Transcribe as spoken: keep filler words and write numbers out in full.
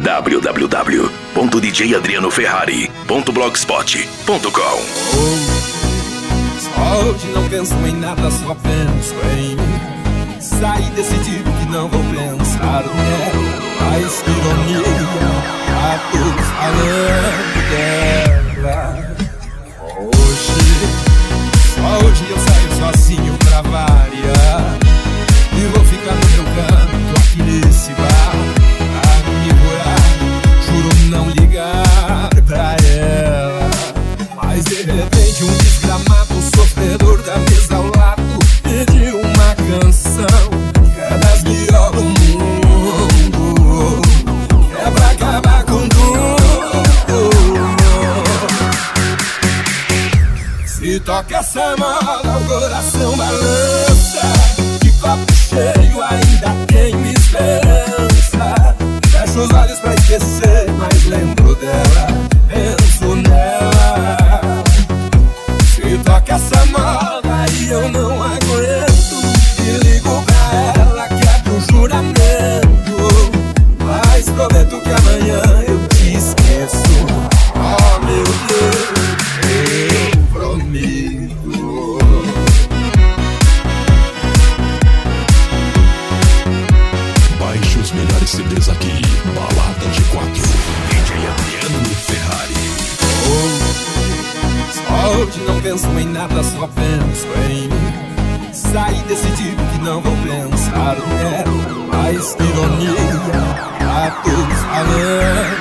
w w w ponto d j adriano ferrari ponto blogspot ponto com. Hoje não penso em nada, só penso em mim. Saí decidido que não vou pensar nela. Mas que ironia, a todos falando dela. Hoje, só hoje eu saio sozinho pra variar. E vou ficar no meu canto aqui nesse bar, a me curar, juro não ligar pra ela. Mas de repente um desgramado sofredor da mesa ao lado pediu uma canção que é das melhores do mundo, que é pra acabar com tudo. Se toca essa moda, o coração balança. De copo cheio ainda tenho esperança. Fecho os olhos pra esquecer, mas lembro dela, penso nela. Se toca essa moda e eu não aguento, e ligo pra ela, quebro o juramento, mas prometo que amanhã eu te esqueço. Oh meu Deus, eu prometo. Baixe os melhores C Ds aqui, Balada G quatro, D J Adriano Ferrari. Oh, hoje não penso em nada, só penso em mim. Saí decidido que não vou pensar nela. Mas que ironia, a todos falando